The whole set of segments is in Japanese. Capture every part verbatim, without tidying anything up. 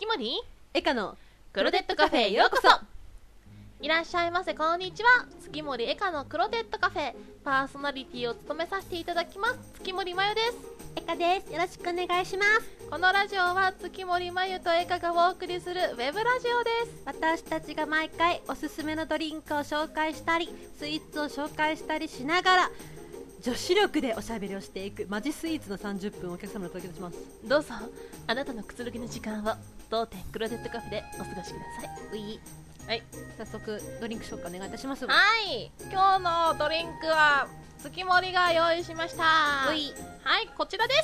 月森エカのクロテッドカフェへようこそ。いらっしゃいませ、こんにちは。月森エカのクロテッドカフェパーソナリティを務めさせていただきます月森まゆです。 エカです。よろしくお願いします。 このラジオは月森まゆとエカがお送りするウェブラジオです。 私たちが毎回おすすめのドリンクを紹介したりスイーツを紹介したりしながら女子力でおしゃべりをしていくマジスイーツのさんじゅっぷんをお客様にお届けします。 どうぞあなたのくつろぎの時間を当店クロテッドカフェでお過ごしください。 うい、 はい、 早速ドリンク紹介お願いいたします。 はい、今日のドリンクは月森が用意しました。 うい、 はい、こちらです。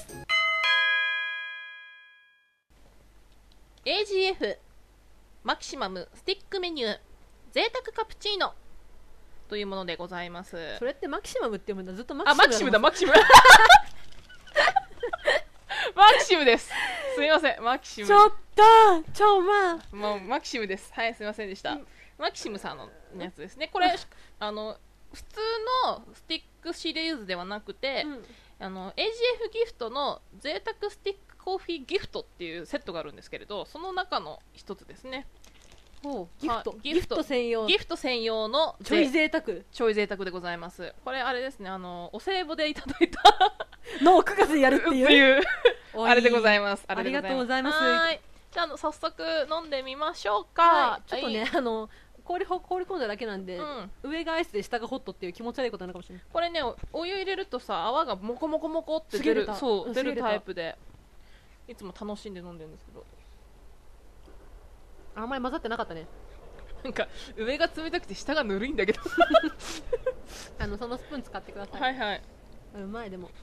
エージーエフ マキシマムスティックメニュー贅沢カプチーノというものでございます。 それってマキシマムって読むんだ。ずっとマあ、マキシムだ、マキシムマキシムです。すみません、マキシム。 ちょっとちょまあもうマキシムです。はい、すみませんでした、うん、マキシムさんのやつですね。これあの普通のスティックシリーズではなくて、うん、あの エージーエフ ギフトの贅沢スティックコーヒーギフトっていうセットがあるんですけれど、その中の一つですね。 ほう、ギフト、 ギフト、ギフト専用、ギフト専用のちょい贅沢ちょい贅沢でございます。これあれですね、あのお歳暮でいただいたのくがつにやるっていうっていうあれでございます。 ありがとうございます。 はい、じゃあ早速飲んでみましょうか。 はい、ちょっとね、はい、あの氷ほ氷込んだだけなんで、 うん、 上がアイスで下がホットっていう気持ち悪いことなのかもしれない。 これね、お湯入れるとさ、泡がモコモコモコって出る、そう出るタイプで、いつも楽しんで飲んでるんですけど、 あんまり混ざってなかったね。 なんか上が冷たくて下がぬるいんだけどあのそのスプーン使ってください。 はいはい、 うまい。でも、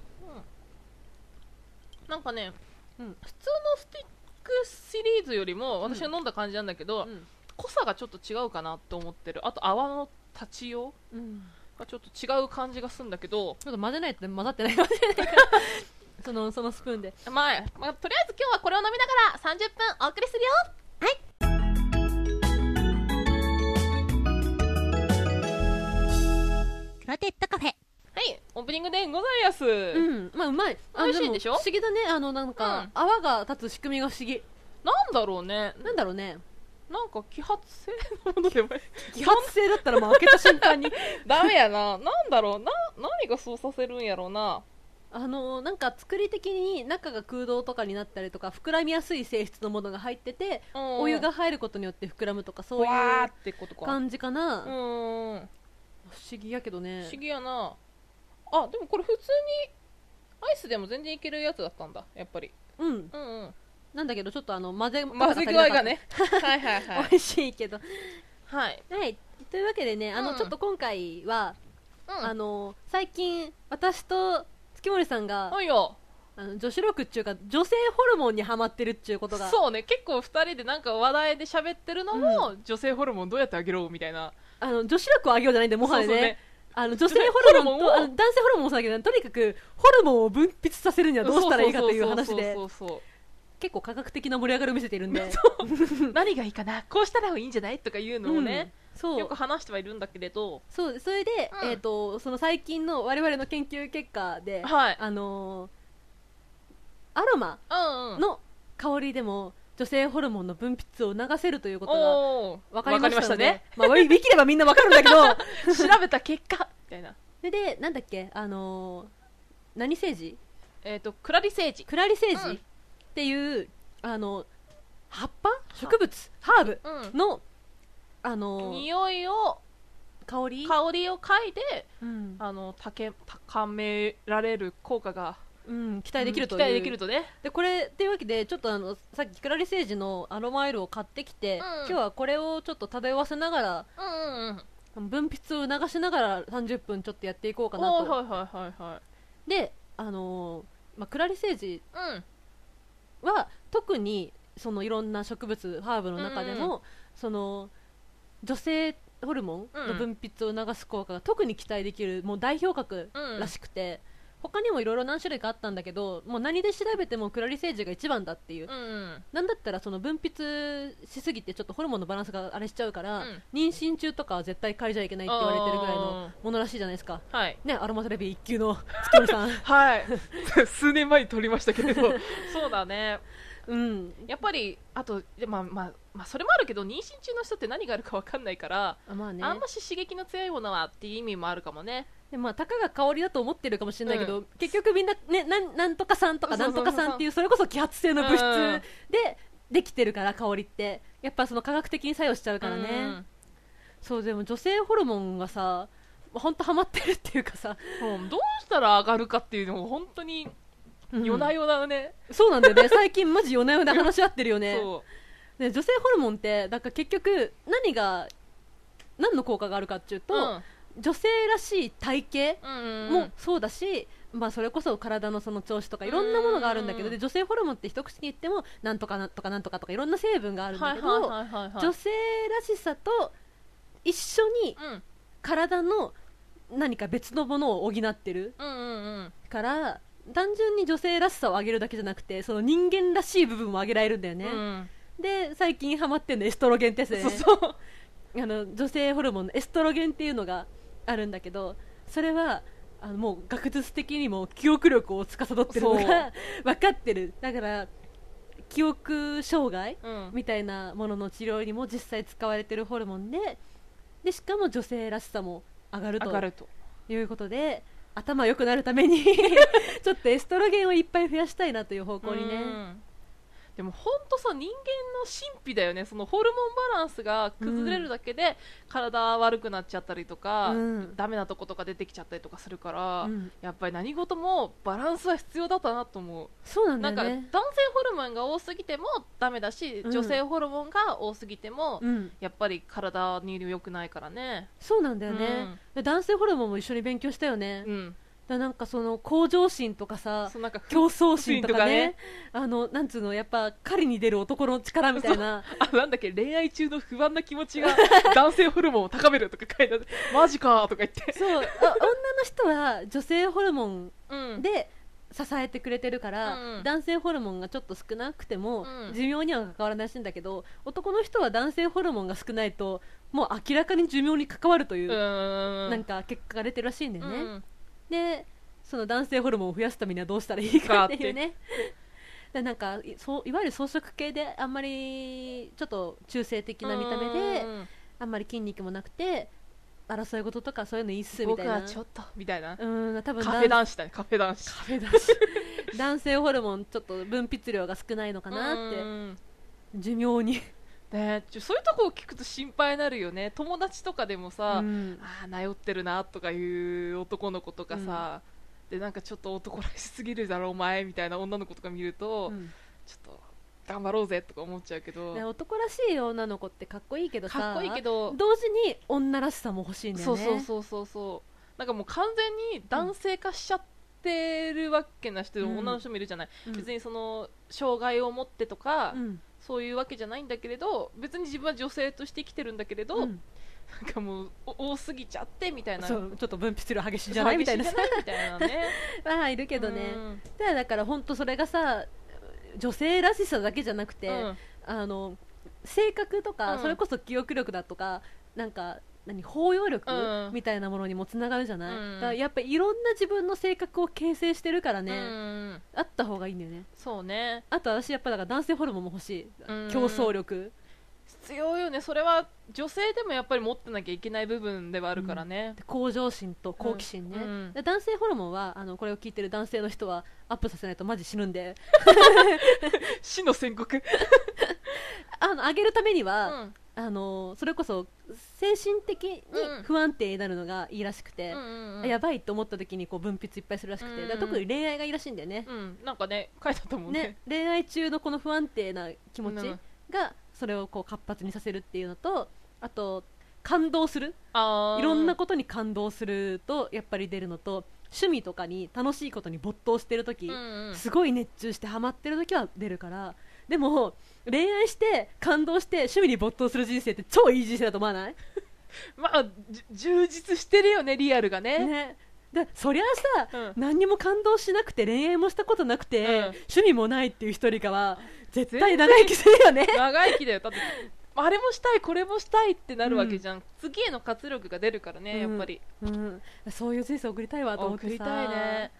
うん、なんかね、 うん、 普通のスティックシリーズよりも私が飲んだ感じなんだけど、うん、濃さがちょっと違うかなと思ってる。あと泡の立ちようがちょっと違う感じがするんだけど、 ちょっと混ぜないと混ざってないかもしれないからそのそのスプーンで、 まあ、まあ、とりあえず今日はこれを飲みながらさんじゅっぷんお送りするよ。はい、 クロテッドカフェ。 はい、オープニングでございます。 うん、まあうまい。 美味しいでしょ。 不思議だね。あのなんか、うん、泡が立つ仕組みが不思議。 なんだろうね。 なんだろうね。 なんか揮発性のものでも揮発性だったらもう開けた瞬間にダメやな。なんだろうな、何がそうさせるんやろうな。 あのなんか作り的に中が空洞とかになったりとか膨らみやすい性質のものが入ってて、うん、お湯が入ることによって膨らむとか、そういう感じかな。 うん、 不思議やけどね。 不思議やな。あ、でもこれ普通にアイスでも全然いけるやつだったんだ、やっぱり。 うん、 うんうん。 なんだけどちょっとあの混ぜ混ぜ具合がねはいはいはい、 美味しいけど、 はい、 はい、というわけでね、あの、うん、ちょっと今回は、うん、あの最近私と月森さんが、 うん、よあの女子力っていうか女性ホルモンにハマってるっていうことが、 そうね、結構ふたりでなんか話題で喋ってるのも、うん、女性ホルモンどうやってあげろみたいな、 あの女子力を上げようじゃないんで、もはやね、そうそうね、あの女性ホルモンとあの男性ホルモンもそうだけど、とにかくホルモンを分泌させるにはどうしたらいいかという話で結構科学的な盛り上がりを見せているんで何がいいかな、こうしたらいいんじゃないとかいうのをね、うん、そうよく話してはいるんだけれど、 そうそれで、うん、えーと、その最近の我々の研究結果で、 はい、 あのー、アロマの香りでも女性ホルモンの分泌を促せるということが分かりましたので、ね、まあ、ウィキればみんな分かるんだけど調べた結果みたいな。 それでなんだっけ、あのー、何セージ、 えーとクラリセージクラリセージ、うんっていうあの葉っぱ植物ハーブの、うん、あの匂いを香り香りを嗅いで、うん、あの高められる効果が、 うん、期待できるという、 うん、期待できるとね。 でこれっていうわけでちょっとあのさっきクラリセージのアロマオイルを買ってきて、うん、今日はこれをちょっと漂わせながら、 うんうんうん、 分泌を促しながらさんじゅっぷんちょっとやっていこうかなと。 はいはいはいはい。 であのーまあ、クラリセージ、 うんは特にそのいろんな植物ハーブの中でも、うん、その女性ホルモンの分泌を促す効果が特に期待できるもう代表格らしくて、うん、他にもいろいろ何種類かあったんだけど、もう何で調べてもクラリセージが一番だっていう、 うん、 なんだったらその分泌しすぎてちょっとホルモンのバランスがあれしちゃうから、 うん、 妊娠中とかは絶対嗅いじゃいけないって言われてるぐらいのものらしいじゃないですか、 はいね、アロマテラピー一級の月森さんはい数年前に撮りましたけれどそうだね、 うん、 やっぱりあと、まあまあまあ、それもあるけど妊娠中の人って何があるか分かんないから、 あ、まあね、 あんまし刺激の強いものはっていう意味もあるかもね。 で、まあ、たかが香りだと思ってるかもしれないけど、うん、結局みんな、ね、なん、なんとかさんとかなんとかさんっていうそれこそ揮発性の物質でできてるから、香りってやっぱその科学的に作用しちゃうからね、うん、そう。でも女性ホルモンがさ本当ハマってるっていうかさ、 うん、どうしたら上がるかっていうのも本当に夜な夜なね、 うん、そうなんだよね最近マジ夜な夜な話し合ってるよねそうで、女性ホルモンってだから結局何が何の効果があるかっていうと、うん、女性らしい体型もそうだし、うんうん、まあ、それこそ体のその調子とかいろんなものがあるんだけど、で女性ホルモンって一口に言ってもなんとかなんとかなんとかとかいろんな成分があるんだけど、女性らしさと一緒に体の何か別のものを補ってる、うんうんうん、から単純に女性らしさを上げるだけじゃなくてその人間らしい部分も上げられるんだよね、うん、で最近ハマってるのエストロゲンってやつでね、そうそうあの女性ホルモンのエストロゲンっていうのがあるんだけど、それはあのもう学術的にも記憶力を司ってるのが分かってる。だから記憶障害、うん、みたいなものの治療にも実際使われてるホルモンで、でしかも女性らしさも上がるということで、頭良くなるためにちょっとエストロゲンをいっぱい増やしたいなという方向にね。うん、 でも本当さ、人間の神秘だよね。そのホルモンバランスが崩れるだけで体悪くなっちゃったりとか、うん、ダメなとことか出てきちゃったりとかするから、うん、やっぱり何事もバランスは必要だったなと思う。 そうなんだよね。 なんか男性ホルモンが多すぎてもダメだし、うん、女性ホルモンが多すぎても、うん、やっぱり体に良くないからね。 そうなんだよね、うん、男性ホルモンも一緒に勉強したよね、うん、だなんかその向上心とかさ、なんか競争心とかね、あのなんつうの、やっぱ狩りに出る男の力みたいな、 あ、なんだっけ、恋愛中の不安な気持ちが男性ホルモンを高めるとか書いてあってマジかとか言って、 そう、あ、女の人は女性ホルモンで支えてくれてるから、うん、男性ホルモンがちょっと少なくても、うん、寿命には関わらないらしいんだけど、男の人は男性ホルモンが少ないともう明らかに寿命に関わるという、うなんか結果が出てるらしいんだよね、うん、でその男性ホルモンを増やすためにはどうしたらいいかっていうねでなんかそういわゆる草食系であんまりちょっと中性的な見た目であんまり筋肉もなくて争い事とかそういうのいいっすみたいな、 僕はちょっとみたいな、 うん、多分カフェ男子だね、カフェ男子、 カフェ男子男性ホルモンちょっと分泌量が少ないのかなって寿命にね、ちょそういうとこを聞くと心配になるよね。友達とかでもさ、うん、あー、治ってるなとかいう男の子とかさ、うん、でなんかちょっと男らしすぎるだろお前みたいな女の子とか見ると、うん、ちょっと頑張ろうぜとか思っちゃうけど、 ね、男らしい女の子ってかっこいいけどさ、 かっこいいけど同時に女らしさも欲しいんだよね。 そうそうそうそうそう、なんかもう完全に男性化しちゃってるわけな人、うん、女の人もいるじゃない、うん、別にその障害を持ってとか、うん、そういうわけじゃないんだけれど、別に自分は女性として生きてるんだけれど、うん、なんかもう多すぎちゃってみたいな、 そうちょっと分泌量激しいじゃないみたいなみたいなねまあいるけどね、うん、だ, だから本当それがさ女性らしさだけじゃなくて、うん、あの性格とか、うん、それこそ記憶力だとかなんか何包容力、うん、みたいなものにもつながるじゃない、うん、だからやっぱりいろんな自分の性格を形成してるからね、うん、あった方がいいんだよね。 そうね。 あと私やっぱだから男性ホルモンも欲しい、うん、競争力必要よね。それは女性でもやっぱり持ってなきゃいけない部分ではあるからね、 うん、向上心と好奇心ね、うん、で男性ホルモンはあのこれを聞いてる男性の人はアップさせないとマジ死ぬんで死の宣告あの上げるためには、うん、あのそれこそ精神的に不安定になるのがいいらしくて、うんうんうん、やばいと思った時にこう分泌いっぱいするらしくて、うんうん、特に恋愛がいいらしいんだよね、 うん、なんかね書いてあったもん ね, ね恋愛中のこの不安定な気持ちがそれをこう活発にさせるっていうのと、あと感動する、あいろんなことに感動するとやっぱり出るのと、趣味とかに楽しいことに没頭してる時、うんうん、すごい熱中してハマってる時は出るから。でも恋愛して感動して趣味に没頭する人生って超いい人生だと思わないまあ充実してるよね、リアルが ね, ねでそりゃあさ、うん、何にも感動しなくて恋愛もしたことなくて、うん、趣味もないっていう人よりかは絶対長生きするよね長生きだよ。だってあれもしたいこれもしたいってなるわけじゃん、うん、次への活力が出るからね、やっぱり、 うんうん、そういう人生送りたいわと思ってさ。 送りたいね。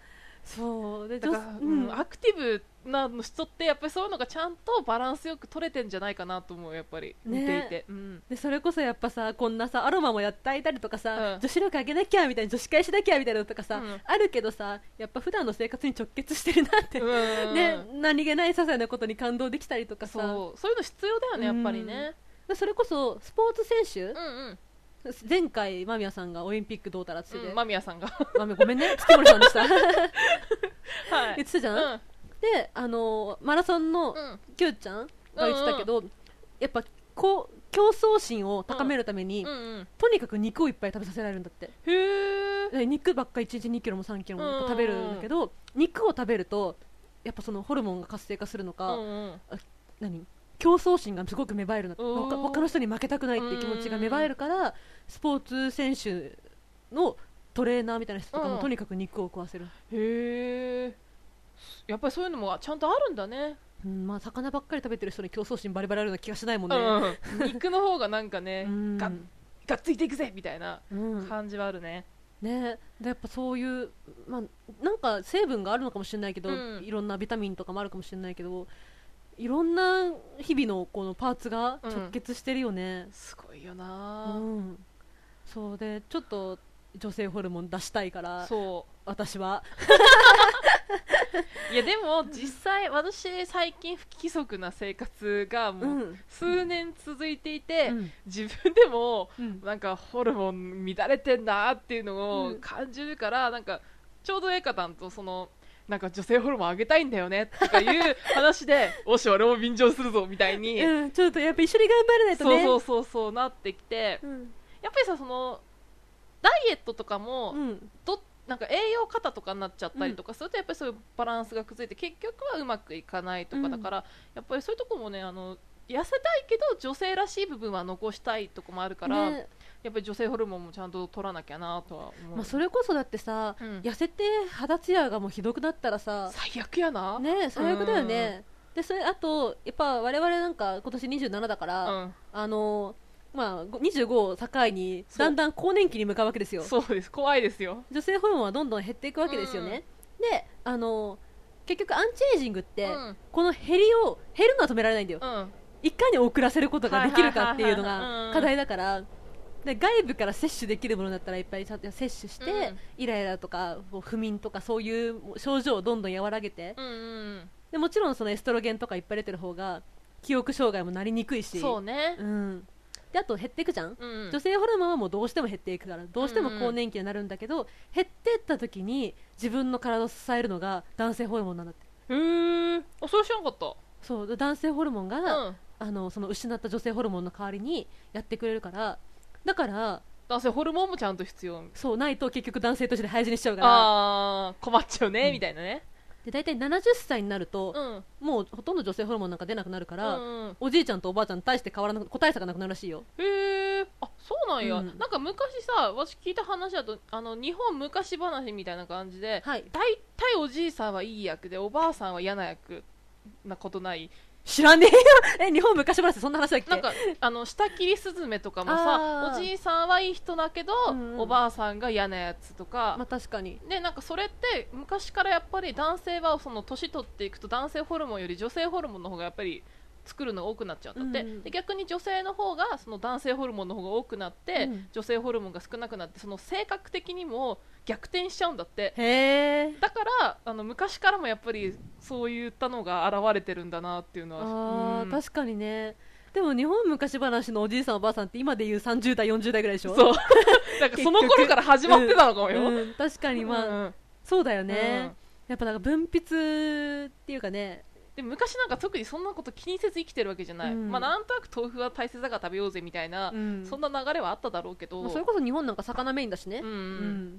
そうでだから、うんうん、アクティブな人ってやっぱりそういうのがちゃんとバランスよく取れてんじゃないかなと思うやっぱり見ていて、 ねうん、 でそれこそやっぱさこんなさアロマもやっていたりとかさ、 うん、 女子力上げなきゃみたいな女子会しなきゃみたいなのとかさ、 うん、 あるけどさやっぱ普段の生活に直結してるなって、うん、ね、何気ない些細なことに感動できたりとかさそうそういうの必要だよねやっぱりね、 うん、それこそスポーツ選手、 うんうん、 前回間宮さんがオリンピックどうたらって言ってて、 間宮さんがごめんね月森さんでしたはい、言ってたじゃん、 うん、 であのマラソンのキューちゃんが言ってたけど、うんうん、やっぱこう競争心を高めるために、うんうんうん、とにかく肉をいっぱい食べさせられるんだって。へー、肉ばっかいちにちにキロもさんキロも食べるんだけど、うんうん、肉を食べるとやっぱそのホルモンが活性化するのか、うんうん、何競争心がすごく芽生えるの、他, 他の人に負けたくないっていう気持ちが芽生えるから、スポーツ選手のトレーナーみたいな人とかも、うん、とにかく肉を食わせる。へー、 やっぱりそういうのもちゃんとあるんだね。 うん、まあ魚ばっかり食べてる人に競争心バリバリあるような気がしないもんね、 うん、肉の方がなんかね、うん、が, がっついていくぜみたいな感じはあるね、 うん、ねでやっぱそういう、まあ、なんか成分があるのかもしれないけど、うん、いろんなビタミンとかもあるかもしれないけどいろんな日々のこのパーツが直結してるよね、 うん、すごいよな、 うん、そうでちょっと女性ホルモン出したいからそう私はいやでも実際私最近不規則な生活がもう数年続いていて、うん、自分でもなんかホルモン乱れてんなっていうのを感じるから、うん、なんかちょうどエカタンとそのなんか女性ホルモン上げたいんだよねとかいう話でおし俺も便乗するぞみたいに、 うん、ちょっとやっぱ一緒に頑張らないとねそうそうそうそうなってきて、うん、やっぱりさそのダイエットとかも、うん、どなんか栄養過多とかになっちゃったりとかすると、やっぱりそういうバランスが崩れて結局はうまくいかないとかだから、うん、やっぱりそういうとこもねあの痩せたいけど女性らしい部分は残したいとこもあるから、ね、やっぱり女性ホルモンもちゃんと取らなきゃなとは思う、 まあ、それこそだってさ、うん、痩せて肌ツヤがもうひどくなったらさ最悪やなね最悪だよね、うん、でそれあとやっぱ我々なんか今年にじゅうななだから、うん、あのまあ、にじゅうごを境にだんだん更年期に向かうわけですよ。 そうです怖いですよ。 女性ホルモンはどんどん減っていくわけですよね、うん、であの結局アンチエイジングって、うん、この減りを減るのは止められないんだよ、うん、いかに遅らせることができるかっていうのが課題だからで外部から摂取できるものだったらいっぱいちゃんと摂取して、うん、イライラとか不眠とかそういう症状をどんどん和らげて、うんうん、でもちろんそのエストロゲンとかいっぱい出てる方が記憶障害もなりにくいしそうね、 うんであと減っていくじゃん、うん、女性ホルモンはもうどうしても減っていくからどうしても更年期になるんだけど、うん、減っていった時に自分の体を支えるのが男性ホルモンなんだって。 へー、あそれ知らなかった。 そう男性ホルモンが、うん、あのその失った女性ホルモンの代わりにやってくれるからだから男性ホルモンもちゃんと必要そうないと結局男性として早死にしちゃうからあ困っちゃうね、うん、みたいなね。 で大体ななじゅっさいになると、うん、もうほとんど女性ホルモンなんか出なくなるから、うんうん、おじいちゃんとおばあちゃん大して変わらなく個体差がなくなるらしいよ。 へー、あそうなんや、うん、なんか昔さ私聞いた話だとあの日本昔話みたいな感じで、はい、大体おじいさんはいい役でおばあさんは嫌な役なことない？ 知らねえよえ日本昔話ってそんな話だっけ。 なんかあの下切りスズメとかもさおじいさんはいい人だけど、うんうん、おばあさんが嫌なやつとか、 まあ、確かにでなんかそれって昔からやっぱり男性はその年取っていくと男性ホルモンより女性ホルモンの方がやっぱり作るのが多くなっちゃうんだって、うん、で逆に女性の方がその男性ホルモンの方が多くなって、うん、女性ホルモンが少なくなってその性格的にも逆転しちゃうんだって。 へー、 だからあの昔からもやっぱりそういったのが現れてるんだなっていうのはあ、うん、確かにね。でも日本昔話のおじいさんおばあさんって今でいうさんじゅうだいよんじゅうだいぐらいでしょ。 そうなんかその頃から始まってたのかもよ、 うんうん、確かにまあ、うん、そうだよね、うん、やっぱなんか分泌っていうかねで昔なんか特にそんなこと気にせず生きてるわけじゃない、うん、まあなんとなく豆腐は大切だから食べようぜみたいな、うん、そんな流れはあっただろうけど、 まあ、それこそ日本なんか魚メインだしね、 うんうん、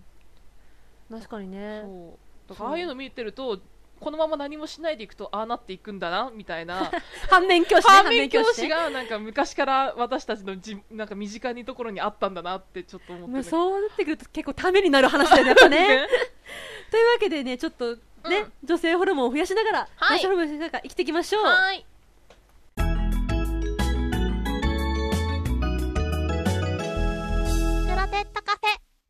確かにね。 そうだからああいうの見てるとこのまま何もしないでいくとああなっていくんだなみたいな反面教師、ね、 反面教師がなんか昔から私たちのじなんか身近にところにあったんだなってちょっと思って、ね、 そうなってくると結構ためになる話だよねやっぱねというわけでねちょっとね、うん、女性ホルモンを増やしながら、はい、男性ホルモンを増やしながら生きていきましょう。はい、 プロテッドカフェ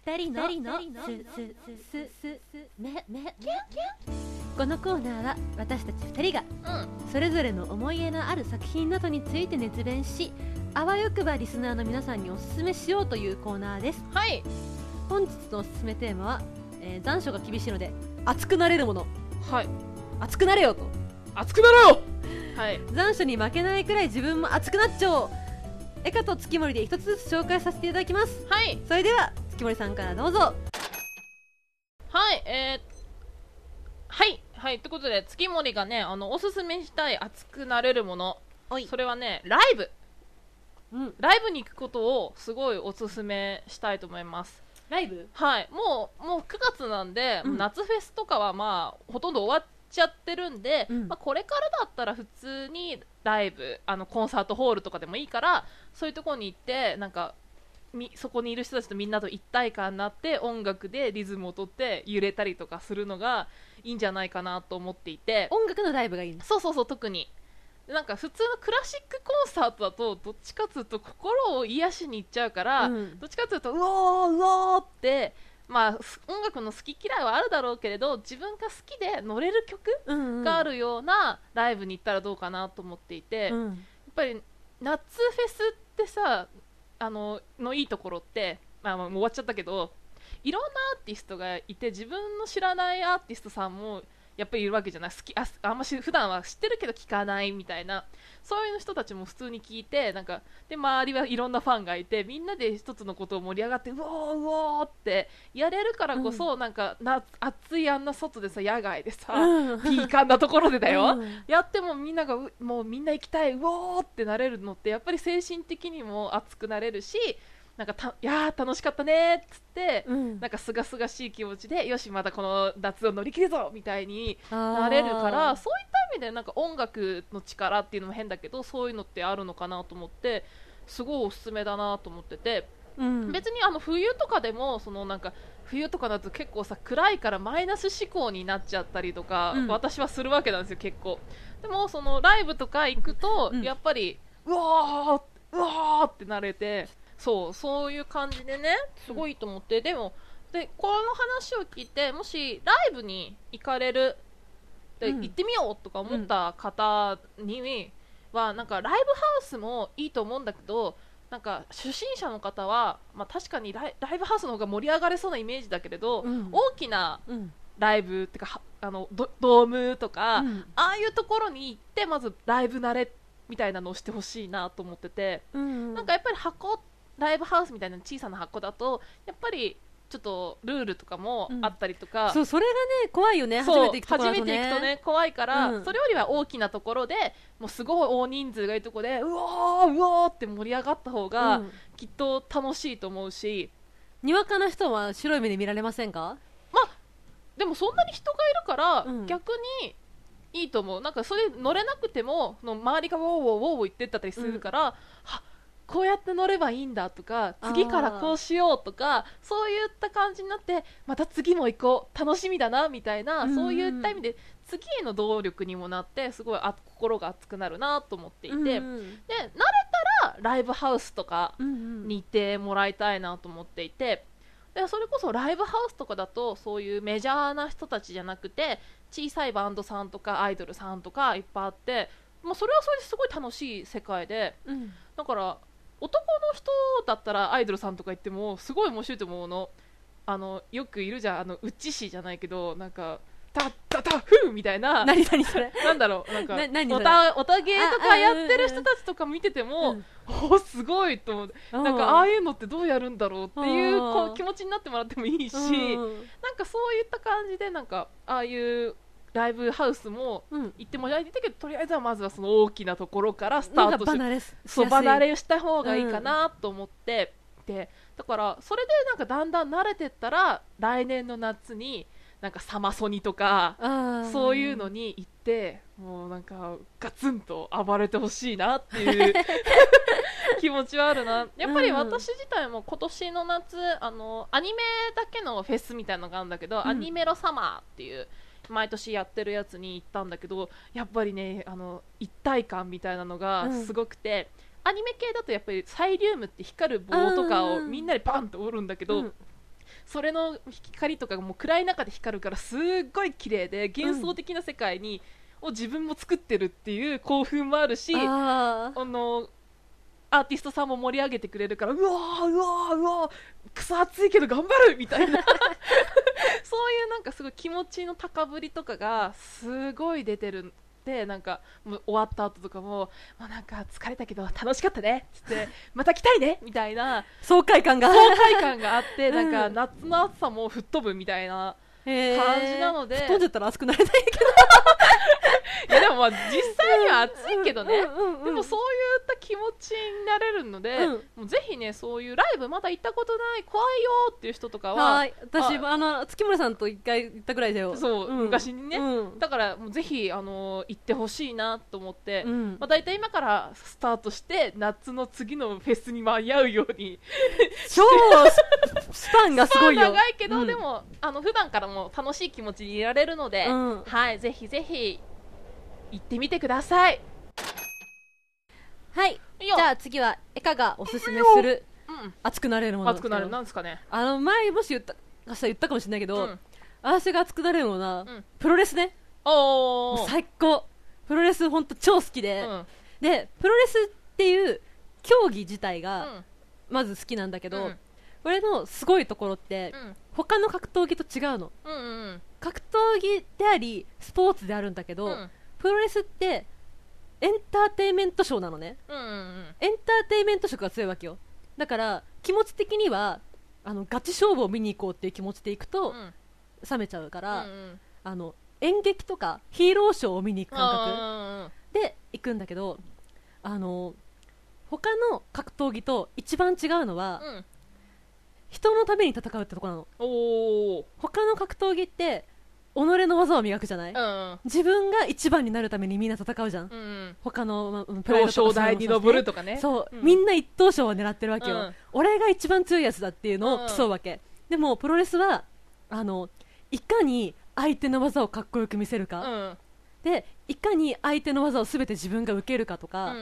二人のすすすすめめこのコーナーは私たち二人がそれぞれの思い入れのある作品などについて熱弁し、あわよくばリスナーの皆さんにおすすめしようというコーナーです。 はい、 本日のおすすめテーマは、えー、残暑が厳しいので熱くなれるもの。 はい、 熱くなれよと熱くなれよはい、 残暑に負けないくらい自分も熱くなっちゃおう。エカと月森で一つずつ紹介させていただきます。 はい、 それでは月森さんからどうぞ。 はい、えー、はいはいということで月森がねあのおすすめしたい熱くなれるもの、それはねライブ、うん、ライブに行くことをすごいおすすめしたいと思います。 ライブ、 はい、もうもうくがつなんで、うん、夏フェスとかはまあほとんど終わっちゃってるんで、うん、まあ、これからだったら普通にライブ、あのコンサートホールとかでもいいから、そういうところに行ってなんかみそこにいる人たちとみんなと一体感になって音楽でリズムをとって揺れたりとかするのがいいんじゃないかなと思っていて。 音楽のライブがいいんだ。 そうそうそう、特になんか普通のクラシックコンサートだとどっちかというと心を癒しに行っちゃうから、うん、どっちかというとうおーうおーって、まあ、音楽の好き嫌いはあるだろうけれど自分が好きで乗れる曲があるようなライブに行ったらどうかなと思っていて、うん、やっぱり夏フェスってさあののいいところって、まあ、もう終わっちゃったけどいろんなアーティストがいて自分の知らないアーティストさんもやっぱりいるわけじゃない。好き あ, あんまし普段は知ってるけど聞かないみたいな、そういう人たちも普通に聞いてなんかで周りはいろんなファンがいてみんなで一つのことを盛り上がってうおーうおーってやれるからこそ、うん、なんかな暑いあんな外でさ野外でさ、うん、ピーカンなところでだよ、うん、やってもみんながもうみんな行きたいうおーってなれるのってやっぱり精神的にも熱くなれるし、なんかたいやー楽しかったねーっつって、うん、なんかすがすがしい気持ちでよしまたこの夏を乗り切るぞみたいになれるから、そういった意味でなんか音楽の力っていうのも変だけどそういうのってあるのかなと思ってすごいおすすめだなと思ってて、うん、別にあの冬とかでもそのなんか冬とかだと結構さ暗いからマイナス思考になっちゃったりとか、うん、私はするわけなんですよ結構。でもそのライブとか行くと、うん、やっぱりうわーうわーってなれて、そうそういう感じでねすごいと思って、うん、でもでこの話を聞いてもしライブに行かれるで、うん、行ってみようとか思った方には、うん、なんかライブハウスもいいと思うんだけど、なんか初心者の方は、まあ、確かにライ、ライブハウスの方が盛り上がれそうなイメージだけれど、うん、大きなライブってかあの ド, ドームとか、うん、ああいうところに行ってまずライブ慣れみたいなのをしてほしいなと思ってて、うん、なんかやっぱり箱ライブハウスみたいな小さな箱だとやっぱりちょっとルールとかもあったりとか、 うん、そうそれがね怖いよね。初めて行くところだとね、 初めて行くとね怖いから、うん、それよりは大きなところでもうすごい大人数がいるところでうおーうおーって盛り上がった方が、うん、きっと楽しいと思うし、 にわかな人は白い目で見られませんか？ まあでもそんなに人がいるから、うん、逆にいいと思う。なんかそれ乗れなくてもの周りがウォーウォーウォーウォー言ってったりするから、うん、はこうやって乗ればいいんだとか次からこうしようとかそういった感じになってまた次も行こう楽しみだなみたいな、うん、そういった意味で次への動力にもなってすごいあ心が熱くなるなと思っていて、うん、で慣れたらライブハウスとかに行ってもらいたいなと思っていて、でそれこそライブハウスとかだとそういうメジャーな人たちじゃなくて小さいバンドさんとかアイドルさんとかいっぱいあって、まあ、それはそれですごい楽しい世界で、うん、だから男の人だったらアイドルさんとか言ってもすごい面白いと思うの。あのよくいるじゃん、あのウッチ氏じゃないけどなんかタッタタフーみたいな何何それなんだろうなんかおたおたげとかやってる人たちとか見てても、うん、おすごいと思う。なんかああいうのってどうやるんだろうっていうこう気持ちになってもらってもいいし、なんかそういった感じでなんかああいうライブハウスも行ってもらいたいけど、うん、とりあえずはまずはその大きなところからスタートしそう離れした方がいいかなと思って、うん、でだからそれでなんかだんだん慣れてったら来年の夏になんかサマソニとかそういうのに行ってもうなんかガツンと暴れてほしいなっていう気持ちはあるな。やっぱり私自体も今年の夏あのアニメだけのフェスみたいなのがあるんだけど、うん、アニメロサマーっていう毎年やってるやつに行ったんだけど、やっぱりねあの一体感みたいなのがすごくて、うん、アニメ系だとやっぱりサイリウムって光る棒とかをみんなでバンと折るんだけど、うん、 それの光とかがもう暗い中で光るからすっごい綺麗で幻想的な世界に、うん、を自分も作ってるっていう興奮もあるし、あのアーティストさんも盛り上げてくれるから、うわーうわーうわーくそ暑いけど頑張るみたいなそういうなんかすごい気持ちの高ぶりとかがすごい出てる。でなんかもう終わった後とかも、もうなんか疲れたけど楽しかったねっつってまた来たいねみたいな爽快感が爽快感があって、なんか夏の暑さも吹っ飛ぶみたいな感じなので、 吹っ飛んじゃったら暑くなれないけどいやでもまあ実際には暑いけどね、うんうんうんうん、でもそういった気持ちになれるので、うん、もうぜひねそういうライブまだ行ったことない怖いよっていう人とかは、 はい私あの月村さんと一回行ったぐらいだよ。 そう、うん、昔にね、 うん、 だからもうぜひあの行ってほしいなと思って、 うん、 まあ、だいたい今からスタートして夏の次のフェスに間に合うように超スパンがすごいよ。 スパン長いけど、うん、でもあの普段からも楽しい気持ちにいられるので、うん、はいぜひぜひ行ってみてください。 はい、じゃあ次はエカがおすすめする熱くなれるもの。 熱くなるなんですかね。 あの前もし言った明日言ったかもしれないけど、うん、私が熱くなれるものは、うん、プロレスね。 おー最高。プロレスほんと超好きで、うん、でプロレスっていう競技自体がまず好きなんだけど、うん、これのすごいところって、うん、他の格闘技と違うの、 うんうんうん、 格闘技でありスポーツであるんだけど、うん、プロレスってエンターテインメントショーなのね、 うんうんうん、 エンターテインメント色が強いわけよ。だから気持ち的にはあのガチ勝負を見に行こうっていう気持ちで行くと、うん、冷めちゃうから、うんうん、あの演劇とかヒーローショーを見に行く感覚で行くんだけど、あの他の格闘技と一番違うのは、うん、人のために戦うってとこなの。 お他の格闘技って己の技を磨くじゃない、 うん、 自分が一番になるためにみんな戦うじゃん、 うん、 他の、ま、 プライドとか表彰台に登るとかね。 そう、 うん、 みんな一等賞を狙ってるわけよ、うん、俺が一番強いやつだっていうのを競うわけ、 うん、 でもプロレスはあのいかに相手の技をかっこよく見せるか、 うん、 でいかに相手の技を全て自分が受けるかとか、 うんうんうん、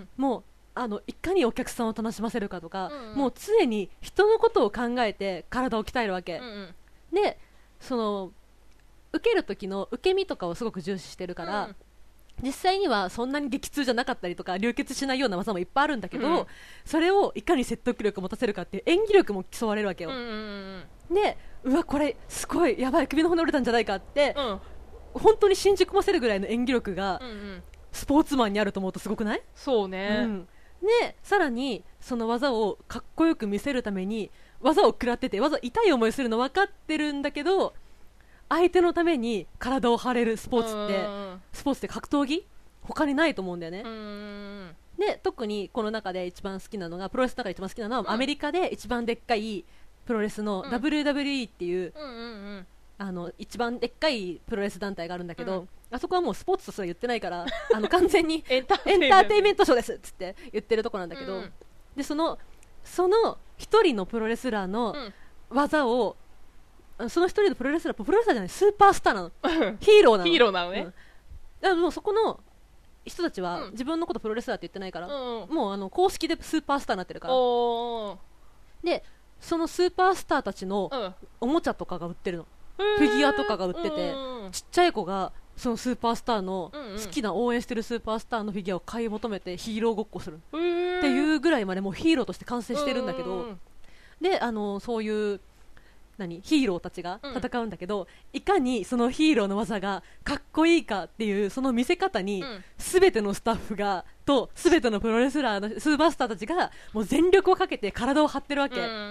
もうあのいかにお客さんを楽しませるかとか、 うんうん、 もう常に人のことを考えて体を鍛えるわけ、 うんうん、 でその受ける時の受け身とかをすごく重視してるから、うん、実際にはそんなに激痛じゃなかったりとか流血しないような技もいっぱいあるんだけど、うん、それをいかに説得力を持たせるかっていう演技力も競われるわけよ、 うんうんうん、でうわこれすごいやばい首の骨折れたんじゃないかって、 うん、 本当に信じ込ませるぐらいの演技力が、 うんうん、 スポーツマンにあると思うとすごくない？ そうね、 うん、でさらにその技をかっこよく見せるために技を食らってて技痛い思いするの分かってるんだけど相手のために体を張れるスポーツってスポーツって格闘技他にないと思うんだよね。 うんで特にこの中で一番好きなのがプロレスの中で一番好きなのは、うん、アメリカで一番でっかいプロレスの ダブリューダブリューイー っていう、 うんうんうん、 あの一番でっかいプロレス団体があるんだけど、うん、あそこはもうスポーツとすら言ってないからあの完全にエンターテインメントショーですっつって言ってるとこなんだけど、うん、でそのその一人のプロレスラーの技を、うん、その一人のプロレスラープロレスラーじゃないスーパースターなのヒーローなのヒーローなのね、 うん、だからもうそこの人たちは自分のことプロレスラーって言ってないから、 うん、 もうあの公式でスーパースターになってるからおでそのスーパースターたちのおもちゃとかが売ってるの、フィギュアとかが売ってて、ちっちゃい子がそのスーパースターの好きな応援してるスーパースターのフィギュアを買い求めてヒーローごっこするっていうぐらいまでもうヒーローとして完成してるんだけど、であのそういう何ヒーローたちが戦うんだけど、うん、いかにそのヒーローの技がかっこいいかっていうその見せ方に、うん、全てのスタッフがと全てのプロレスラーのスーパースターたちがもう全力をかけて体を張ってるわけ、 うんうん、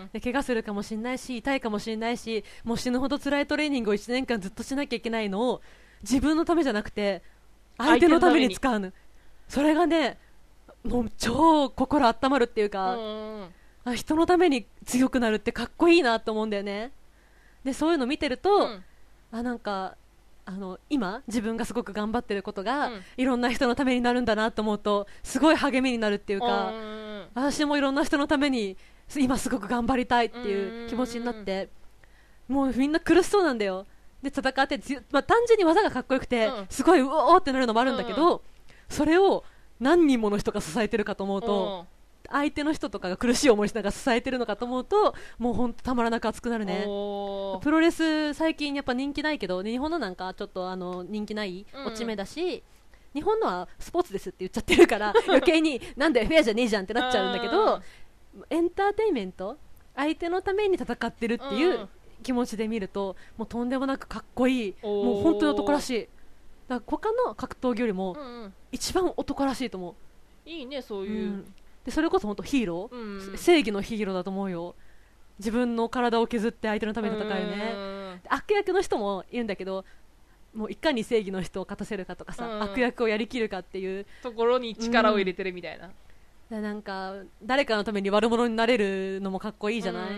で怪我するかもしれないし痛いかもしれないしもう死ぬほど辛いトレーニングをいちねんかんずっとしなきゃいけないのを自分のためじゃなくて相手のために使うの。それがねもう超心温まるっていうか、 うんあ人のために強くなるってかっこいいなと思うんだよね。でそういうの見てると、うん、あなんかあの今自分がすごく頑張ってることが、うん、いろんな人のためになるんだなと思うとすごい励みになるっていうか、 うん、 私もいろんな人のために今すごく頑張りたいっていう気持ちになって、うん、もうみんな苦しそうなんだよ。で戦って、まあ、単純に技がかっこよくて、うん、すごいうおーってなるのもあるんだけど、うん、それを何人もの人が支えてるかと思うと、 相手の人とかが苦しい思いしながら支えてるのかと思うともうほんとたまらなく熱くなるね。プロレス最近やっぱ人気ないけど日本のなんかちょっとあの人気ない落ち目だし、うん、日本のはスポーツですって言っちゃってるから余計になんでフェアじゃねえじゃんってなっちゃうんだけどエンターテインメント相手のために戦ってるっていう気持ちで見るともうとんでもなくかっこいい、もう本当に男らしい。だから他の格闘技よりも一番男らしいと思う。 いいねそういう、うん、 でそれこそ本当ヒーロー、うん、正義のヒーローだと思うよ。自分の体を削って相手のために戦うよね。悪役の人もいるんだけどもういかに正義の人を勝たせるかとかさ、うん、悪役をやりきるかっていうところに力を入れてるみたいな、 うん、なんか誰かのために悪者になれるのもかっこいいじゃない、うん、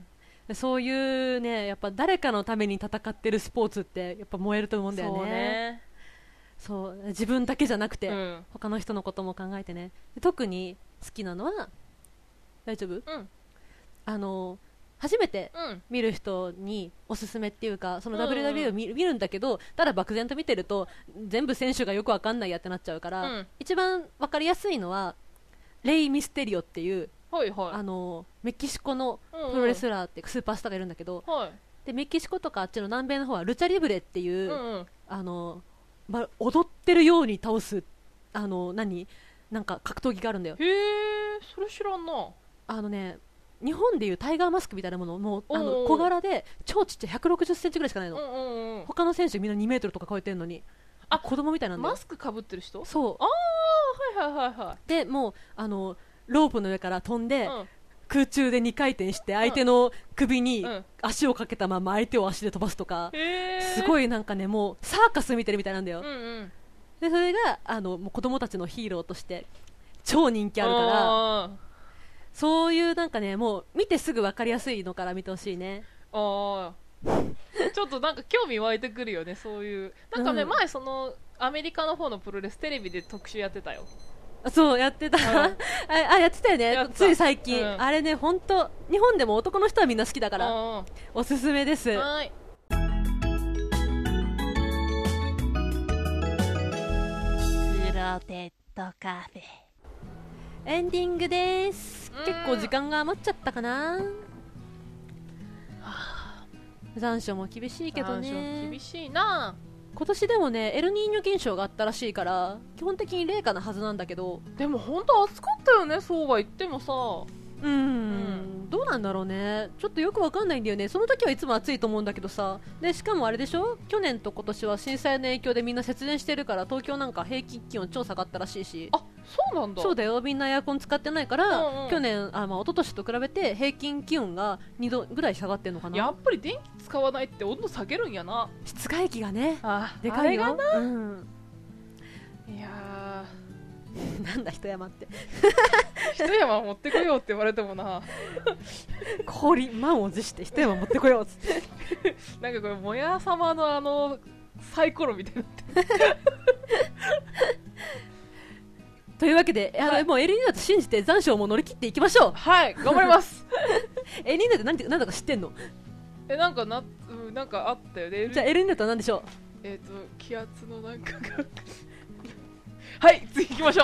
でそういうねやっぱ誰かのために戦ってるスポーツってやっぱ燃えると思うんだよね。そうね、そう自分だけじゃなくて、うん、他の人のことも考えてね。で特に好きなのは大丈夫、うん、あの初めて見る人におすすめっていうかその ダブリューダブリューイー を 見,、うんうん、見るんだけどただ漠然と見てると全部選手がよくわかんないやってなっちゃうから、うん、一番わかりやすいのはレイ・ミステリオっていう、はいはい、あのメキシコのプロレスラーっていうかスーパースターがいるんだけど、はい、でメキシコとかあっちの南米の方はルチャリブレっていう、うんうん、あのま、踊ってるように倒すあの何なんか格闘技があるんだよ。 へーそれ知らんな。 あのね日本でいうタイガーマスクみたいなものもうあの小柄で超ちっちゃいひゃくろくじゅっセンチぐらいしかないの、うんうんうん、他の選手みんなにメートルとか超えてるのにあ子供みたいなんだよ。 マスクかぶってる人。 そうああはいはいはいはい。 でもうあのロープの上から飛んで、うん、空中でにかい転して相手の首に足をかけたまま相手を足で飛ばすとか、うん、すごいなんかねもうサーカス見てるみたいなんだよ、うんうん、でそれがあのもう子供たちのヒーローとして超人気あるからそういうなんかねもう見てすぐ分かりやすいのから見てほしいね。 あちょっとなんか興味湧いてくるよねそういうなんかね、うん、前そのアメリカの方のプロレステレビで特集やってたよ。 そうやってた、うん、あ, あやってたよねつい最近、うん、あれね本当日本でも男の人はみんな好きだから、うん、おすすめです。はいクロテッドカフェエンディングです。結構時間が余っちゃったかな、はあ、残暑も厳しいけどね。 残暑厳しいな。 今年でもねエルニーニョ現象があったらしいから基本的に冷夏なはずなんだけどでも本当暑かったよねそうは言ってもさうん、うん、どうなんだろうねちょっとよくわかんないんだよね。その時はいつも暑いと思うんだけどさでしかもあれでしょ去年と今年は震災の影響でみんな節電してるから東京なんか平均気温超下がったらしいし。 あそうなんだ。 そうだよみんなエアコン使ってないから、うんうん、去年あ、まあ、一昨年と比べて平均気温がにどぐらい下がってるのかな。 やっぱり電気使わないって温度下げるんやな。 室外機がねあでかいよ。 あれがな、 うん、 いやなんだ一山って一山持ってこようって言われてもな氷満を持して一山持ってこようっつってなんかこれもや様のあのサイコロみたいになってというわけで、はい、もうエルニーニョだと信じて残暑をもう乗り切っていきましょう。 はい頑張りますエルニーニョって何て何だか知ってんの。 えなんかな、うん、なんかあったよね。 じゃあエルニーニョとは何でしょう。 えっ、ー、と気圧のなんかがはい次行きましょう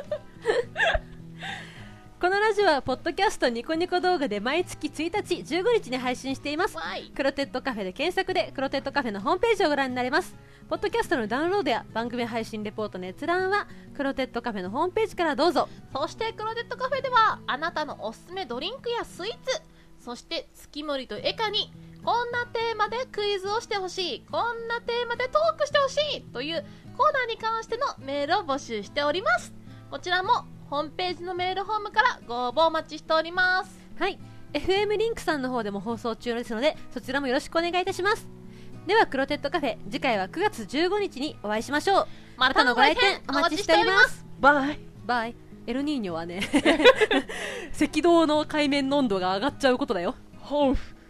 このラジオはポッドキャストニコニコ動画で毎月ついたちじゅうごにちに配信しています。クロテッドカフェで検索でクロテッドカフェのホームページをご覧になれます。ポッドキャストのダウンロードや番組配信レポートの閲覧はクロテッドカフェのホームページからどうぞ。 そしてクロテッドカフェではあなたのおすすめドリンクやスイーツそして月森とエカにこんなテーマでクイズをしてほしいこんなテーマでトークしてほしいというコーナーに関してのメールを募集しております。こちらもホームページのメールフォームからご応募お待ちしております。 はい エフエム リンクさんの方でも放送中ですのでそちらもよろしくお願いいたします。ではクロテッドカフェ次回はくがつじゅうごにちにお会いしましょう。またのご来店お待ちしております。 バイバイ。エルニーニョはね赤道の海面の温度が上がっちゃうことだよ。 ほう